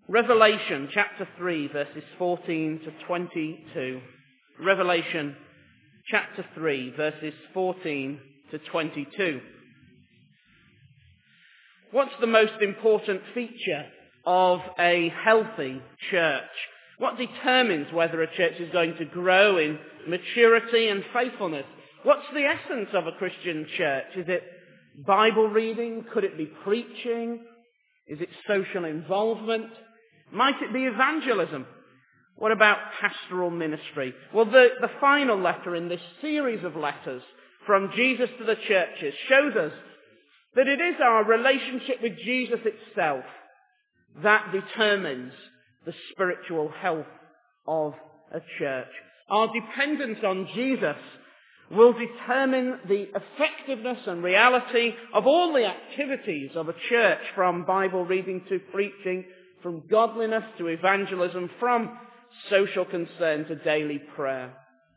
Revelation chapter 3, verses 14 to 22. Revelation chapter 3, verses 14 to 22. What's the most important feature of a healthy church? What determines whether a church is going to grow in maturity and faithfulness? What's the essence of a Christian church? Is it Bible reading? Could it be preaching? Is it social involvement? Might it be evangelism? What about pastoral ministry? Well, the final letter in this series of letters from Jesus to the churches shows us that it is our relationship with Jesus itself that determines the spiritual health of a church. Our dependence on Jesus will determine the effectiveness and reality of all the activities of a church, from Bible reading to preaching, from godliness to evangelism, from social concern to daily prayer.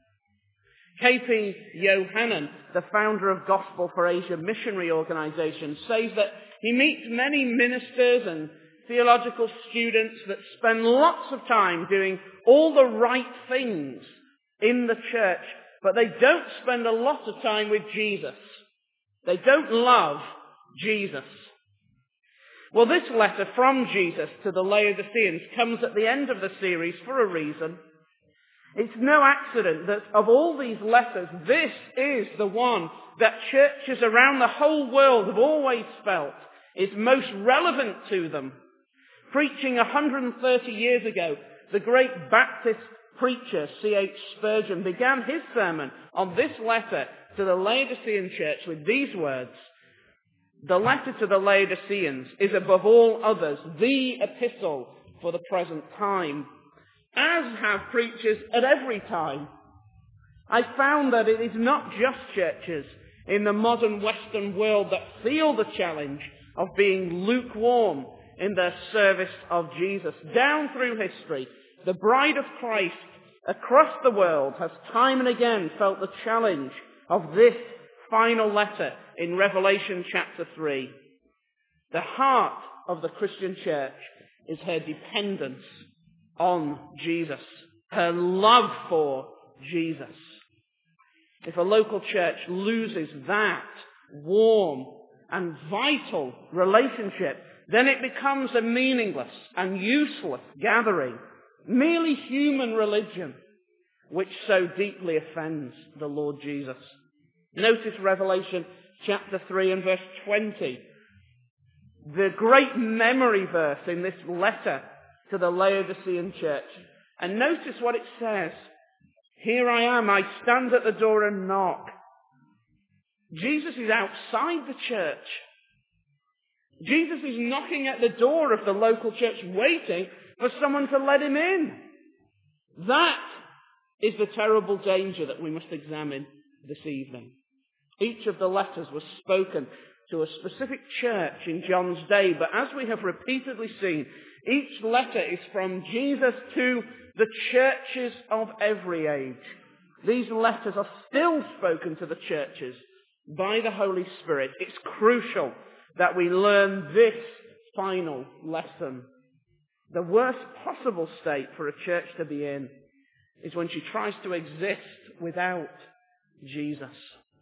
K.P. Yohanan, the founder of Gospel for Asia Missionary Organization, says that he meets many ministers and theological students that spend lots of time doing all the right things in the church, but they don't spend a lot of time with Jesus. They don't love Jesus. Well, this letter from Jesus to the Laodiceans comes at the end of the series for a reason. It's no accident that of all these letters, this is the one that churches around the whole world have always felt is most relevant to them. Preaching 130 years ago, the great Baptist preacher C.H. Spurgeon began his sermon on this letter to the Laodicean church with these words: "The letter to the Laodiceans is above all others the epistle for the present time, as have preachers at every time. I found that it is not just churches in the modern Western world that feel the challenge of being lukewarm in their service of Jesus. Down through history, the bride of Christ across the world has time and again felt the challenge of this final letter in Revelation chapter 3. The heart of the Christian church is her dependence on Jesus, her love for Jesus. If a local church loses that warm and vital relationship, then it becomes a meaningless and useless gathering, merely human religion, which so deeply offends the Lord Jesus. Notice Revelation chapter 3 and verse 20. The great memory verse in this letter to the Laodicean church. And notice what it says. "Here I am, I stand at the door and knock." Jesus is outside the church. Jesus is knocking at the door of the local church, waiting for someone to let him in. That is the terrible danger that we must examine this evening. Each of the letters was spoken to a specific church in John's day, but as we have repeatedly seen, each letter is from Jesus to the churches of every age. These letters are still spoken to the churches by the Holy Spirit. It's crucial that we learn this final lesson. The worst possible state for a church to be in is when she tries to exist without Jesus.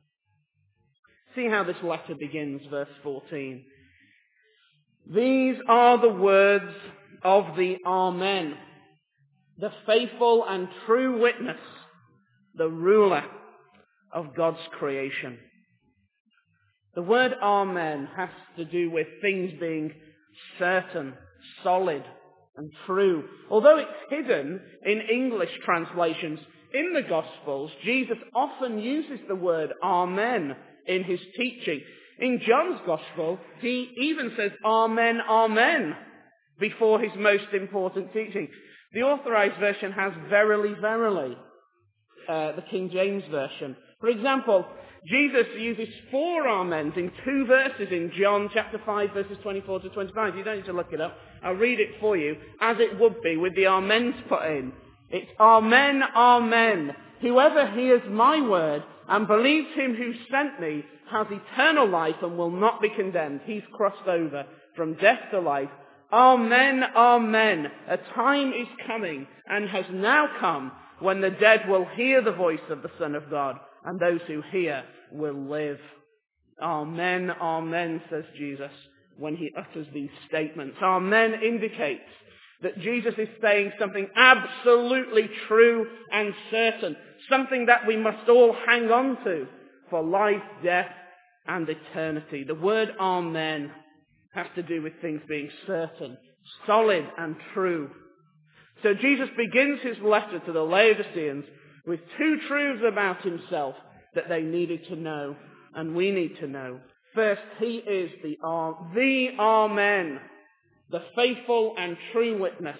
See how this letter begins, verse 14. "These are the words of the Amen, the faithful and true witness, the ruler of God's creation." The word Amen has to do with things being certain, solid, and true. Although it's hidden in English translations, in the Gospels, Jesus often uses the word Amen in his teaching. In John's Gospel, he even says Amen, Amen before his most important teaching. The Authorized Version has verily, verily, the King James Version. For example, Jesus uses 4 amens in 2 verses in John chapter 5, verses 24 to 25. You don't need to look it up. I'll read it for you, as it would be with the amens put in. It's Amen, Amen. Whoever hears my word and believes him who sent me has eternal life and will not be condemned. He's crossed over from death to life. Amen, amen. A time is coming and has now come when the dead will hear the voice of the Son of God, and those who hear will live. Amen, amen, says Jesus when he utters these statements. Amen indicates that Jesus is saying something absolutely true and certain, something that we must all hang on to for life, death, and eternity. The word amen has to do with things being certain, solid, and true. So Jesus begins his letter to the Laodiceans with two truths about himself that they needed to know, and we need to know. First, he is the Amen, the faithful and true witness.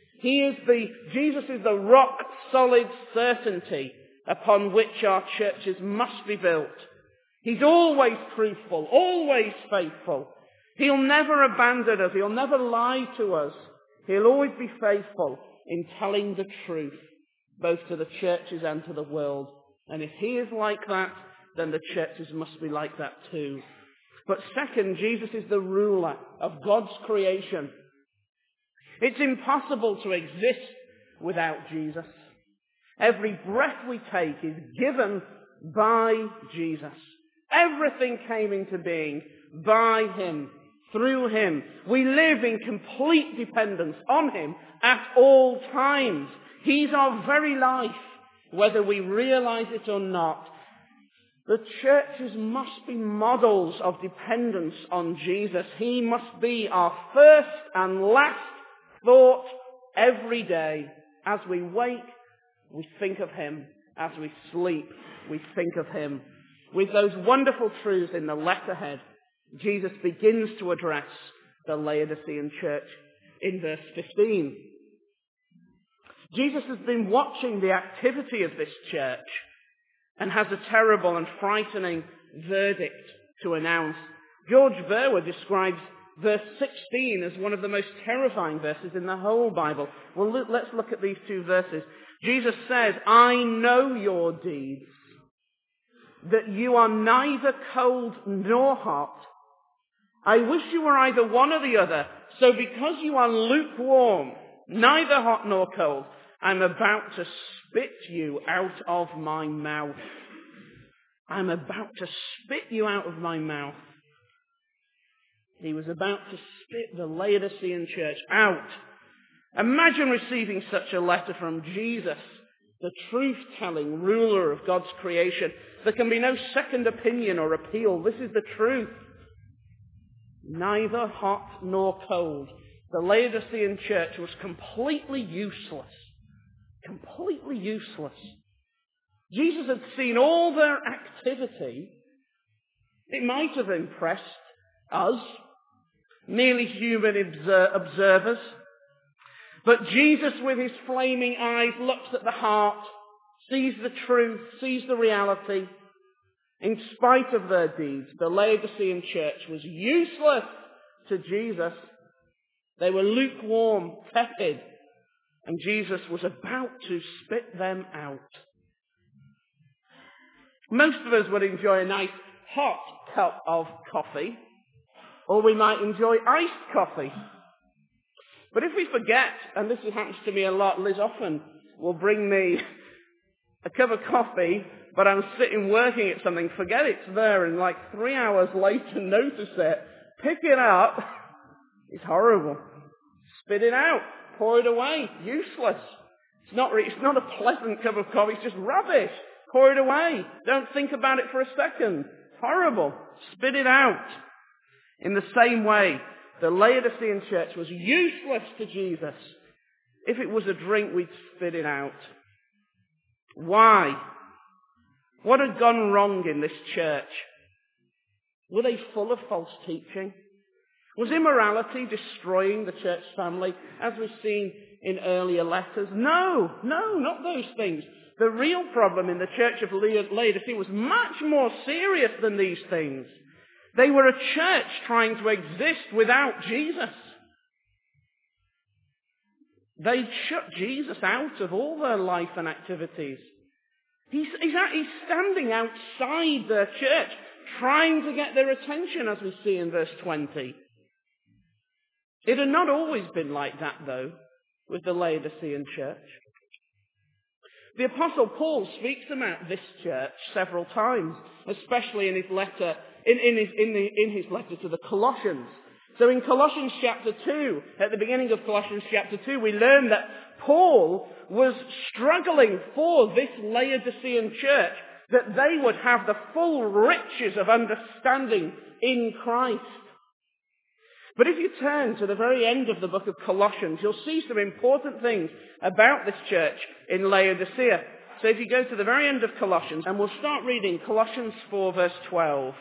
Jesus is the rock-solid certainty upon which our churches must be built. He's always truthful, always faithful. He'll never abandon us. He'll never lie to us. He'll always be faithful in telling the truth, both to the churches and to the world. And if he is like that, then the churches must be like that too. But second, Jesus is the ruler of God's creation. It's impossible to exist without Jesus. Every breath we take is given by Jesus. Everything came into being by him, through him. We live in complete dependence on him at all times. He's our very life, whether we realize it or not. The churches must be models of dependence on Jesus. He must be our first and last thought every day. As we wake, we think of him. As we sleep, we think of him. With those wonderful truths in the letterhead, Jesus begins to address the Laodicean church in verse 15. Jesus has been watching the activity of this church and has a terrible and frightening verdict to announce. George Verwer describes verse 16 as one of the most terrifying verses in the whole Bible. Well, let's look at these two verses. Jesus says, I know your deeds, that you are neither cold nor hot. I wish you were either one or the other. So because you are lukewarm, neither hot nor cold, I'm about to spit you out of my mouth. I'm about to spit you out of my mouth. He was about to spit the Laodicean church out. Imagine receiving such a letter from Jesus, the truth-telling ruler of God's creation. There can be no second opinion or appeal. This is the truth. Neither hot nor cold. The Laodicean church was completely useless. Completely useless. Jesus had seen all their activity. It might have impressed us, merely human observers. But Jesus, with his flaming eyes, looks at the heart, sees the truth, sees the reality. In spite of their deeds, the Laodicean church was useless to Jesus. They were lukewarm, tepid, and Jesus was about to spit them out. Most of us would enjoy a nice hot cup of coffee, or we might enjoy iced coffee. But if we forget, and this happens to me a lot, Liz often will bring me a cup of coffee, but I'm sitting working at something, forget it's there, and like 3 hours later notice it, pick it up, it's horrible. Spit it out, pour it away, useless. It's not a pleasant cup of coffee, it's just rubbish. Pour it away. Don't think about it for a second. It's horrible. Spit it out. In the same way, the Laodicean church was useless to Jesus. If it was a drink, we'd spit it out. Why? What had gone wrong in this church? Were they full of false teaching? Was immorality destroying the church family, as we've seen in earlier letters? No, not those things. The real problem in the church of Laodicea was much more serious than these things. They were a church trying to exist without Jesus. They shut Jesus out of all their life and activities. He's standing outside their church, trying to get their attention, as we see in verse 20. It had not always been like that, though, with the Laodicean church. The Apostle Paul speaks about this church several times, especially in his letter, in his letter to the Colossians. So in Colossians chapter 2, at the beginning of Colossians chapter 2, we learn that Paul was struggling for this Laodicean church, that they would have the full riches of understanding in Christ. But if you turn to the very end of the book of Colossians, you'll see some important things about this church in Laodicea. So if you go to the very end of Colossians, and we'll start reading Colossians 4 verse 12.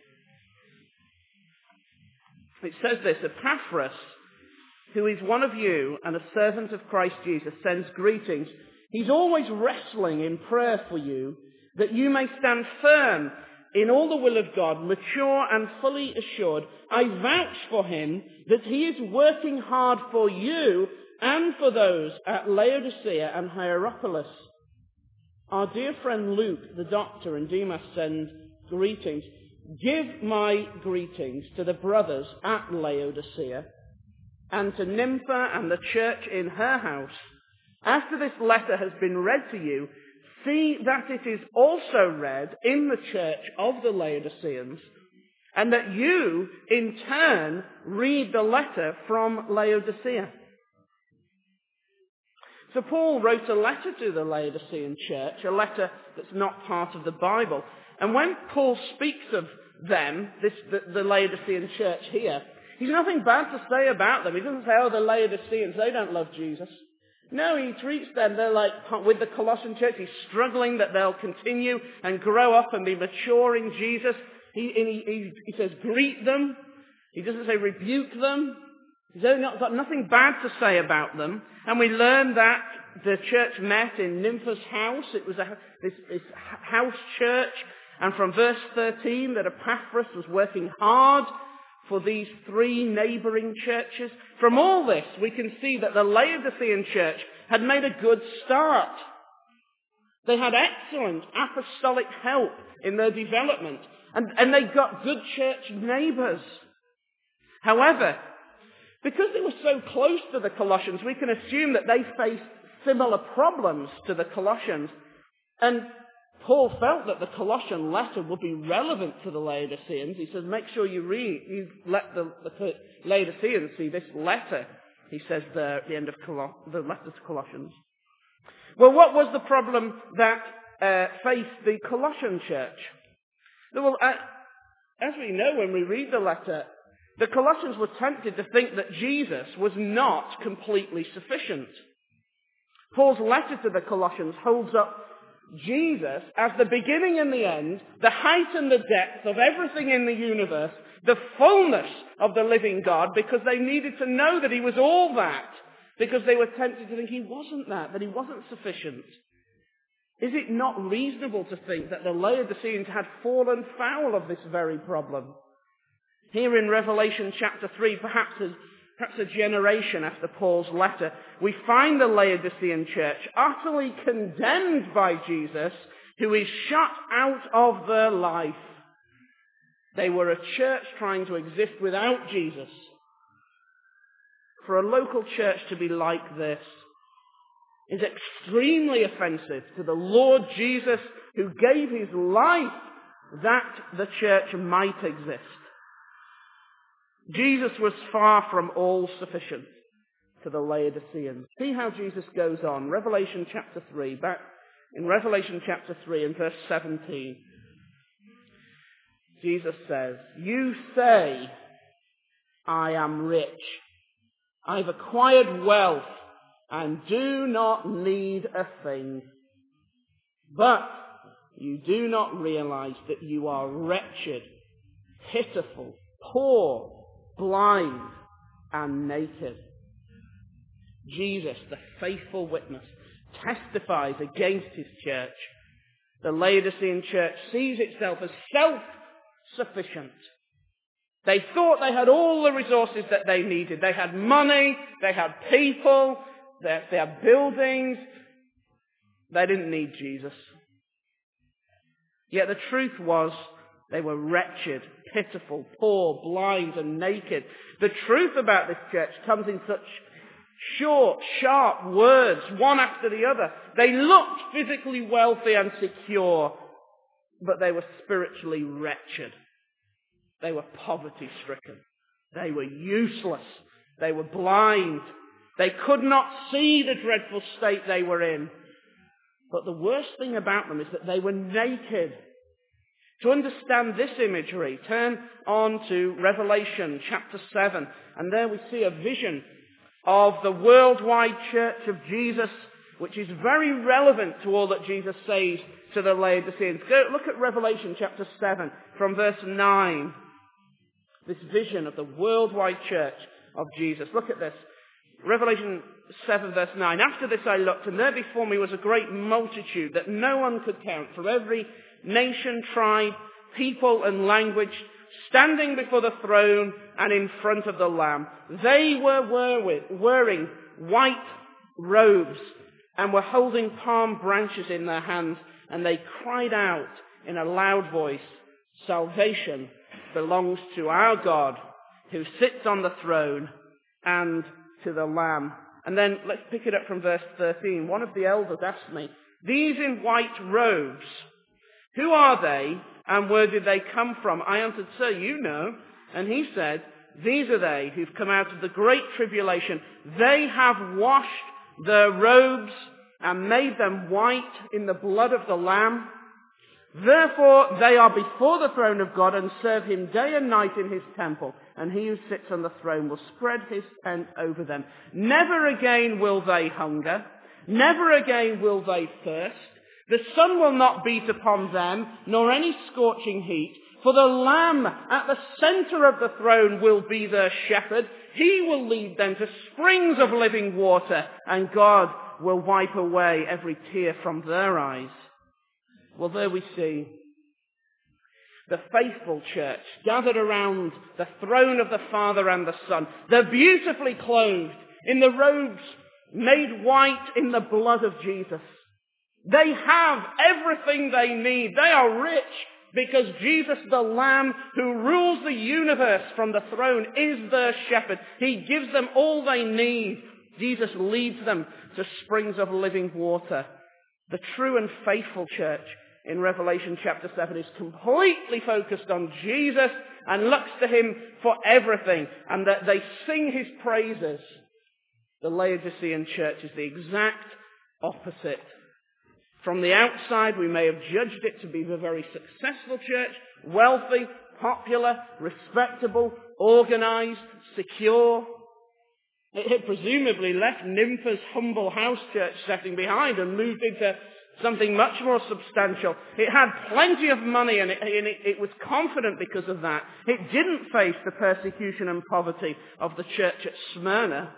It says this, Epaphras, who is one of you and a servant of Christ Jesus, sends greetings. He's always wrestling in prayer for you, that you may stand firm in all the will of God, mature and fully assured. I vouch for him that he is working hard for you and for those at Laodicea and Hierapolis. Our dear friend Luke, the doctor, and Demas send greetings. Give my greetings to the brothers at Laodicea and to Nympha and the church in her house. After this letter has been read to you, see that it is also read in the church of the Laodiceans, and that you, in turn, read the letter from Laodicea. So Paul wrote a letter to the Laodicean church, a letter that's not part of the Bible. And when Paul speaks of them, the Laodicean church here, he's nothing bad to say about them. He doesn't say, oh, the Laodiceans, they don't love Jesus. No, he treats them, they're like, with the Colossian church, he's struggling that they'll continue and grow up and be mature in Jesus. He says, greet them. He doesn't say rebuke them. He's got nothing bad to say about them. And we learn that the church met in Nympha's house. It was this house church. And from verse 13, that Epaphras was working hard for these three neighboring churches. From all this, we can see that the Laodicean church had made a good start. They had excellent apostolic help in their development, and they got good church neighbours. However, because they were so close to the Colossians, we can assume that they faced similar problems to the Colossians. And Paul felt that the Colossian letter would be relevant to the Laodiceans. He says, make sure you let the Laodiceans see this letter, he says there at the end of the letter to Colossians. Well, what was the problem that faced the Colossian church? Well, as we know when we read the letter, the Colossians were tempted to think that Jesus was not completely sufficient. Paul's letter to the Colossians holds up Jesus as the beginning and the end, the height and the depth of everything in the universe, the fullness of the living God, because they needed to know that he was all that, because they were tempted to think he wasn't that he wasn't sufficient. Is it not reasonable to think that the Laodiceans had fallen foul of this very problem? Here in Revelation chapter 3, perhaps a generation after Paul's letter, we find the Laodicean church utterly condemned by Jesus, who is shut out of their life. They were a church trying to exist without Jesus. For a local church to be like this is extremely offensive to the Lord Jesus, who gave his life that the church might exist. Jesus was far from all sufficient to the Laodiceans. See how Jesus goes on. Revelation chapter 3, back in Revelation chapter 3 and verse 17. Jesus says, you say, I am rich. I've acquired wealth and do not need a thing. But you do not realize that you are wretched, pitiful, poor, blind, and naked. Jesus, the faithful witness, testifies against his church. The Laodicean church sees itself as self-sufficient. They thought they had all the resources that they needed. They had money, they had people, they had buildings. They didn't need Jesus. Yet the truth was They were wretched, pitiful, poor, blind, and naked. The truth about this church comes in such short, sharp words, one after the other. They looked physically wealthy and secure, but they were spiritually wretched. They were poverty-stricken. They were useless. They were blind. They could not see the dreadful state they were in. But the worst thing about them is that they were naked. To understand this imagery, turn on to Revelation chapter 7, and there we see a vision of the worldwide church of Jesus, which is very relevant to all that Jesus says to the Laodiceans. Go look at Revelation chapter 7 from verse 9. This vision of the worldwide church of Jesus. Look at this. Revelation 7 verse 9. After this I looked, and there before me was a great multitude that no one could count, from every nation, tribe, people, and language, standing before the throne and in front of the Lamb. They were wearing white robes and were holding palm branches in their hands, and they cried out in a loud voice, "Salvation belongs to our God who sits on the throne and to the Lamb." And then let's pick it up from verse 13. One of the elders asked me, "These in white robes, who are they, and where did they come from?" I answered, "Sir, you know." And he said, "These are they who've come out of the great tribulation. They have washed their robes and made them white in the blood of the Lamb. Therefore they are before the throne of God and serve him day and night in his temple. And he who sits on the throne will spread his tent over them. Never again will they hunger. Never again will they thirst. The sun will not beat upon them, nor any scorching heat. For the Lamb at the center of the throne will be their shepherd. He will lead them to springs of living water, and God will wipe away every tear from their eyes." Well, there we see the faithful church gathered around the throne of the Father and the Son. They're beautifully clothed in the robes made white in the blood of Jesus. They have everything they need. They are rich because Jesus, the Lamb who rules the universe from the throne, is their shepherd. He gives them all they need. Jesus leads them to springs of living water. The true and faithful church in Revelation chapter 7 is completely focused on Jesus and looks to him for everything, and that they sing his praises. The Laodicean church is the exact opposite. From the outside, we may have judged it to be a very successful church, wealthy, popular, respectable, organized, secure. It had presumably left Nympha's humble house church setting behind and moved into something much more substantial. It had plenty of money, and it was confident because of that. It didn't face the persecution and poverty of the church at Smyrna.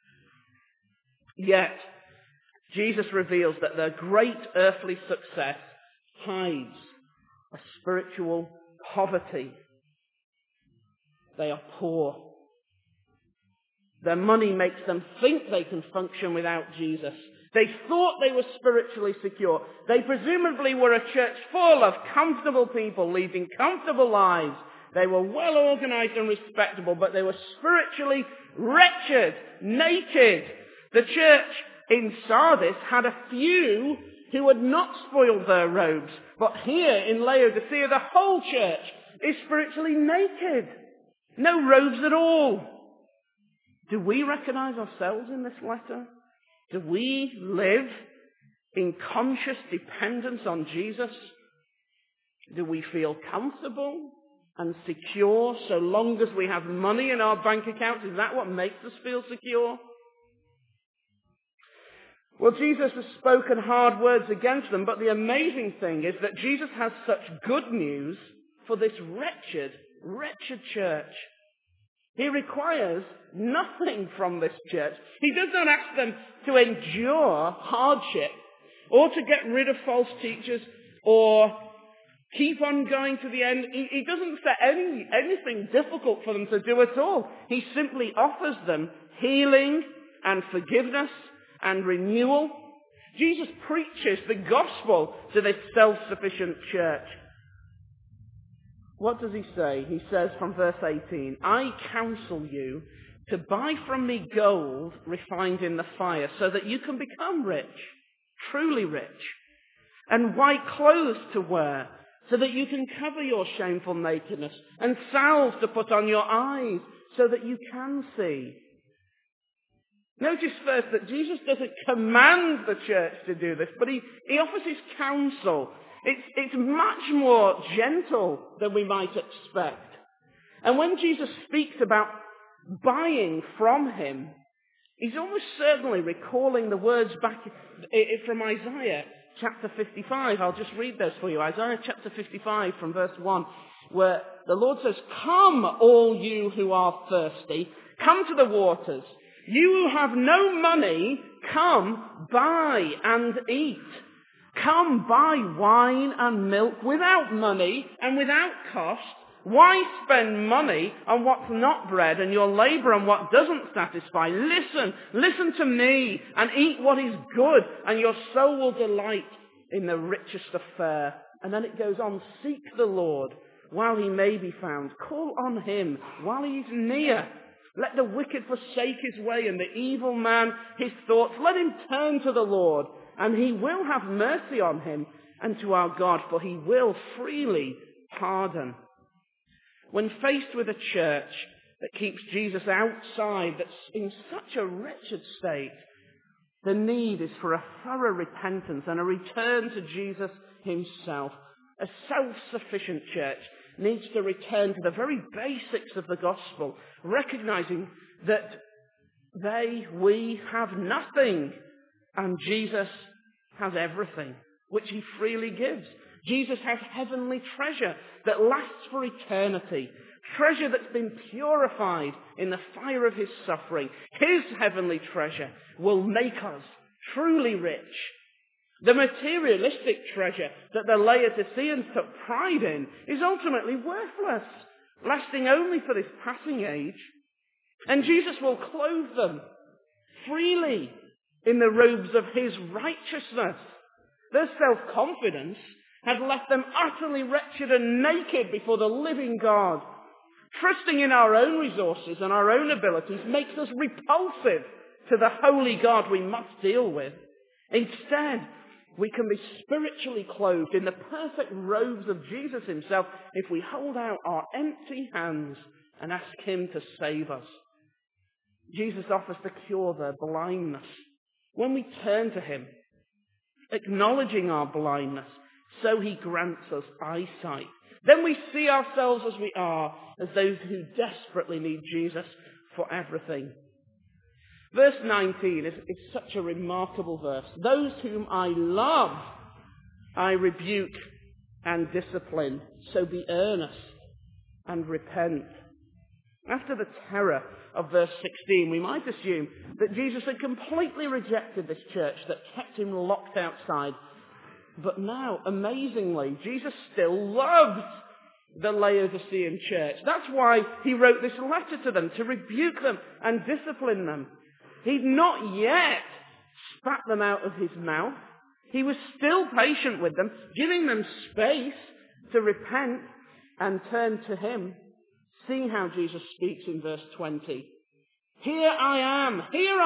Yet, Jesus reveals that their great earthly success hides a spiritual poverty. They are poor. Their money makes them think they can function without Jesus. They thought they were spiritually secure. They presumably were a church full of comfortable people leading comfortable lives. They were well organized and respectable, but they were spiritually wretched, naked. The church in Sardis had a few who had not spoiled their robes. But here in Laodicea, the whole church is spiritually naked. No robes at all. Do we recognize ourselves in this letter? Do we live in conscious dependence on Jesus? Do we feel comfortable and secure so long as we have money in our bank accounts? Is that what makes us feel secure? Well, Jesus has spoken hard words against them, but the amazing thing is that Jesus has such good news for this wretched, wretched church. He requires nothing from this church. He does not ask them to endure hardship or to get rid of false teachers or keep on going to the end. He doesn't set anything difficult for them to do at all. He simply offers them healing and forgiveness and renewal. Jesus preaches the gospel to this self-sufficient church. What does he say? He says from verse 18, I counsel you to buy from me gold refined in the fire, so that you can become rich, truly rich, and white clothes to wear, so that you can cover your shameful nakedness, and salve to put on your eyes, so that you can see. Notice first that Jesus doesn't command the church to do this, but he offers his counsel. It's much more gentle than we might expect. And when Jesus speaks about buying from him, he's almost certainly recalling the words back from Isaiah chapter 55. I'll just read those for you. Isaiah chapter 55 from verse 1, where the Lord says, come, all you who are thirsty, come to the waters. You who have no money, come, buy and eat. Come, buy wine and milk without money and without cost. Why spend money on what's not bread and your labor on what doesn't satisfy? Listen to me and eat what is good, and your soul will delight in the richest of fare. And then it goes on, seek the Lord while he may be found. Call on him while he is near. Let the wicked forsake his way and the evil man his thoughts. Let him turn to the Lord, and he will have mercy on him, and to our God, for he will freely pardon. When faced with a church that keeps Jesus outside, that's in such a wretched state, the need is for a thorough repentance and a return to Jesus himself. A self-sufficient church needs to return to the very basics of the gospel, recognizing that we have nothing, and Jesus has everything, which he freely gives. Jesus has heavenly treasure that lasts for eternity, treasure that's been purified in the fire of his suffering. His heavenly treasure will make us truly rich. The materialistic treasure that the Laodiceans took pride in is ultimately worthless, lasting only for this passing age. And Jesus will clothe them freely in the robes of his righteousness. Their self-confidence had left them utterly wretched and naked before the living God. Trusting in our own resources and our own abilities makes us repulsive to the holy God we must deal with. Instead, we can be spiritually clothed in the perfect robes of Jesus himself if we hold out our empty hands and ask him to save us. Jesus offers to cure their blindness. When we turn to him, acknowledging our blindness, so he grants us eyesight. Then we see ourselves as we are, as those who desperately need Jesus for everything. Verse 19 is such a remarkable verse. Those whom I love, I rebuke and discipline, so be earnest and repent. After the terror of verse 16, we might assume that Jesus had completely rejected this church that kept him locked outside. But now, amazingly, Jesus still loves the Laodicean church. That's why he wrote this letter to them, to rebuke them and discipline them. He'd not yet spat them out of his mouth. He was still patient with them, giving them space to repent and turn to him. See how Jesus speaks in verse 20. Here I am.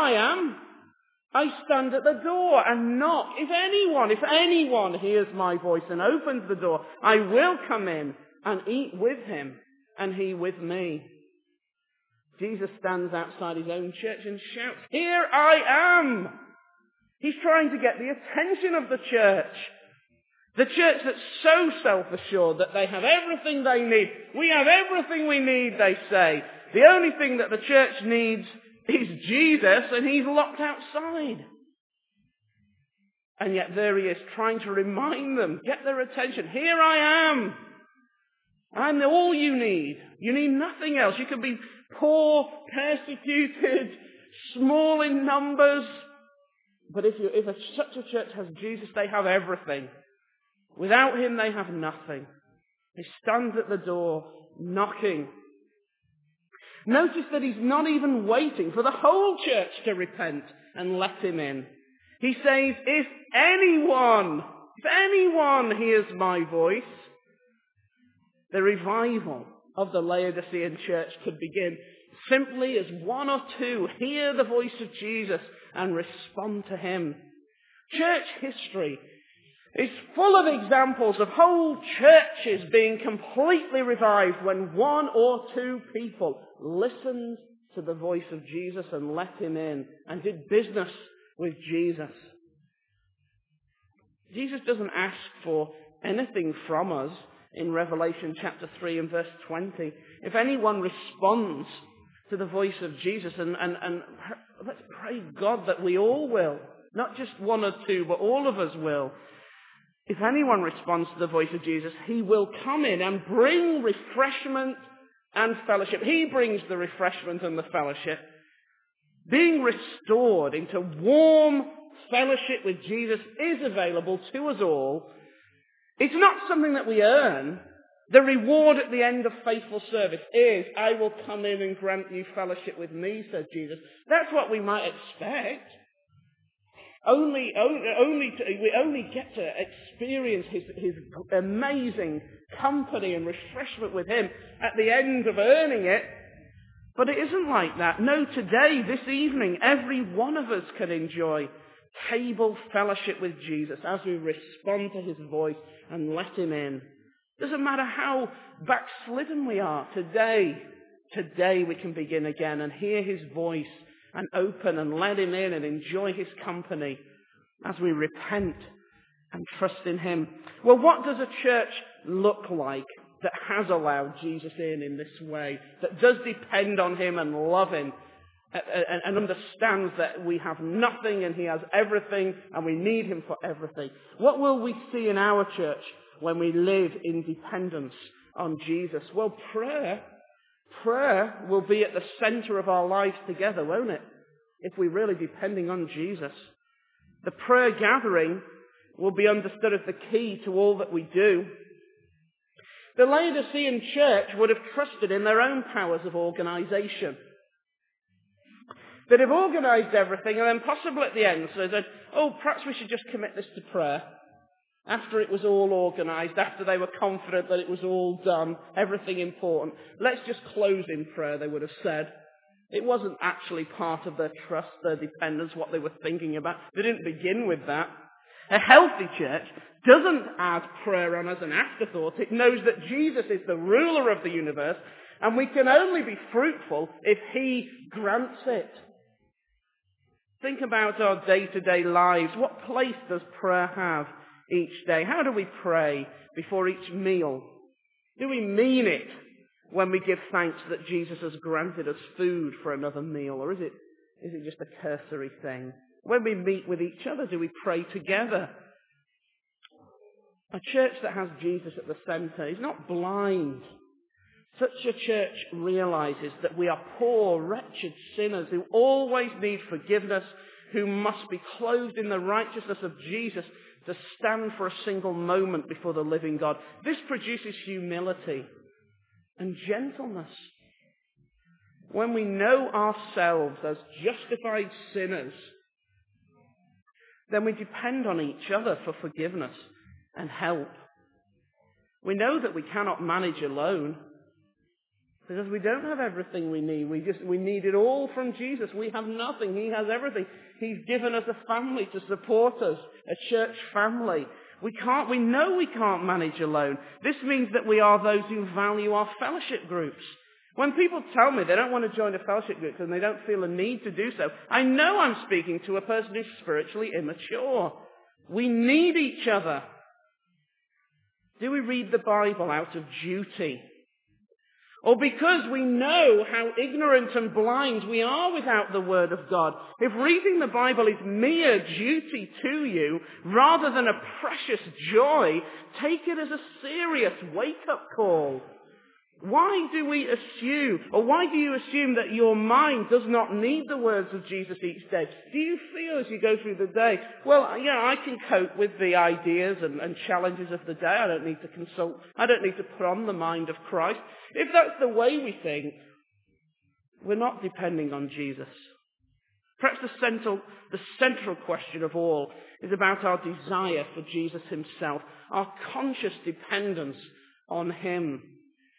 I stand at the door and knock. If anyone hears my voice and opens the door, I will come in and eat with him and he with me. Jesus stands outside his own church and shouts, here I am. He's trying to get the attention of the church. The church that's so self-assured that they have everything they need. We have everything we need, they say. The only thing that the church needs is Jesus, and he's locked outside. And yet there he is, trying to remind them, get their attention. Here I am. I'm all you need. You need nothing else. You can be poor, persecuted, small in numbers. But if such a church has Jesus, they have everything. Without him, they have nothing. He stands at the door, knocking. Notice that he's not even waiting for the whole church to repent and let him in. He says, if anyone hears my voice, the revival of the Laodicean church could begin simply as one or two hear the voice of Jesus and respond to him. Church history is full of examples of whole churches being completely revived when one or two people listened to the voice of Jesus and let him in and did business with Jesus. Jesus doesn't ask for anything from us in Revelation chapter 3 and verse 20. If anyone responds to the voice of Jesus, and let's pray God that we all will, not just one or two, but all of us will. If anyone responds to the voice of Jesus, he will come in and bring refreshment and fellowship. He brings the refreshment and the fellowship. Being restored into warm fellowship with Jesus is available to us all. It's not something that we earn. The reward at the end of faithful service is, I will come in and grant you fellowship with me, said Jesus. That's what we might expect. We only get to experience his amazing company and refreshment with him at the end of earning it. But it isn't like that. No, today, this evening, every one of us can enjoy table fellowship with Jesus as we respond to his voice and let him in. Doesn't matter how backslidden we are. Today we can begin again and hear his voice and open and let him in and enjoy his company as we repent and trust in him. Well, what does a church look like that has allowed Jesus in this way, that does depend on him and love him and understands that we have nothing and he has everything and we need him for everything? What will we see in our church when we live in dependence on Jesus? Well, prayer will be at the center of our lives together, won't it? If we're really depending on Jesus. The prayer gathering will be understood as the key to all that we do. The Laodicean church would have trusted in their own powers of organization. They'd have organized everything and then possibly at the end so said, perhaps we should just commit this to prayer. After it was all organized, after they were confident that it was all done, everything important, let's just close in prayer, they would have said. It wasn't actually part of their trust, their dependence, what they were thinking about. They didn't begin with that. A healthy church doesn't add prayer on as an afterthought. It knows that Jesus is the ruler of the universe, and we can only be fruitful if he grants it. Think about our day-to-day lives. What place does prayer have each day? How do we pray before each meal? Do we mean it when we give thanks that Jesus has granted us food for another meal? Or is it just a cursory thing? When we meet with each other, do we pray together? A church that has Jesus at the center is not blind. Such a church realizes that we are poor, wretched sinners who always need forgiveness, who must be clothed in the righteousness of Jesus to stand for a single moment before the living God. This produces humility and gentleness. When we know ourselves as justified sinners, then we depend on each other for forgiveness and help. We know that we cannot manage alone because we don't have everything we need. We need it all from Jesus. We have nothing. He has everything. He's given us a family to support us, a church family. We know we can't manage alone. This means that we are those who value our fellowship groups. When people tell me they don't want to join a fellowship group and they don't feel a need to do so, I know I'm speaking to a person who's spiritually immature. We need each other. Do we read the Bible out of duty? Or because we know how ignorant and blind we are without the Word of God? If reading the Bible is mere duty to you rather than a precious joy, take it as a serious wake-up call. Why do you assume that your mind does not need the words of Jesus each day? Do you feel as you go through the day, I can cope with the ideas and challenges of the day. I don't need to consult. I don't need to put on the mind of Christ. If that's the way we think, we're not depending on Jesus. Perhaps the central question of all is about our desire for Jesus himself, our conscious dependence on him.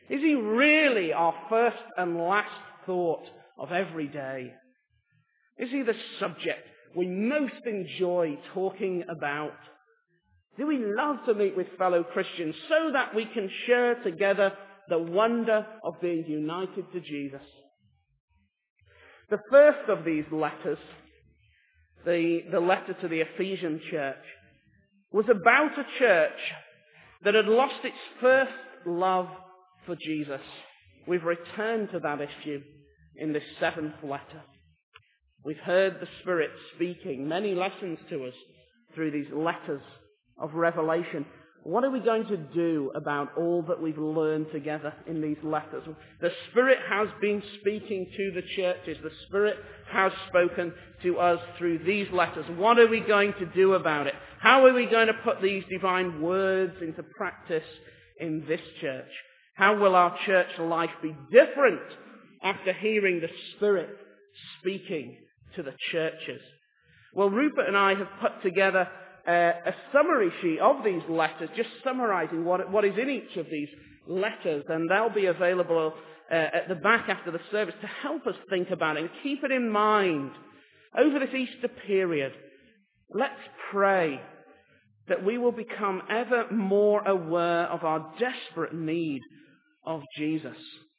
Is he really our first and last thought of every day? Is he the subject we most enjoy talking about? Do we love to meet with fellow Christians so that we can share together the wonder of being united to Jesus? The first of these letters, the letter to the Ephesian church, was about a church that had lost its first love for Jesus. We've returned to that issue in this 7th letter. We've heard the Spirit speaking many lessons to us through these letters of Revelation. What are we going to do about all that we've learned together in these letters? The Spirit has been speaking to the churches. The Spirit has spoken to us through these letters. What are we going to do about it? How are we going to put these divine words into practice in this church? How will our church life be different after hearing the Spirit speaking to the churches? Well, Rupert and I have put together a summary sheet of these letters, just summarizing what is in each of these letters, and they'll be available at the back after the service to help us think about it and keep it in mind over this Easter period. Let's pray that we will become ever more aware of our desperate need of Jesus.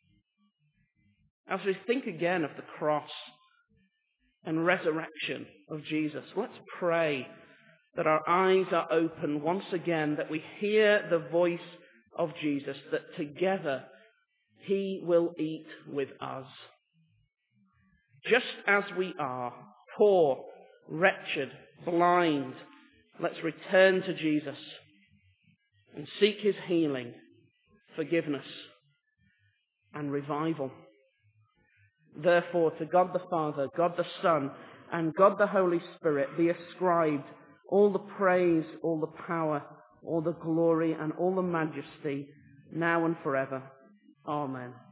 As we think again of the cross and resurrection of Jesus, let's pray that our eyes are open once again, that we hear the voice of Jesus, that together he will eat with us. Just as we are, poor, wretched, blind, let's return to Jesus and seek his healing, forgiveness, and revival. Therefore, to God the Father, God the Son, and God the Holy Spirit be ascribed all the praise, all the power, all the glory, and all the majesty, now and forever. Amen.